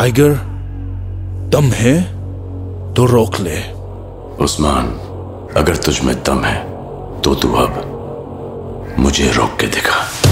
Tiger, दम है तो रोक ले। उस्मान, अगर तुझ में दम है तो तू अब मुझे रोक के दिखा।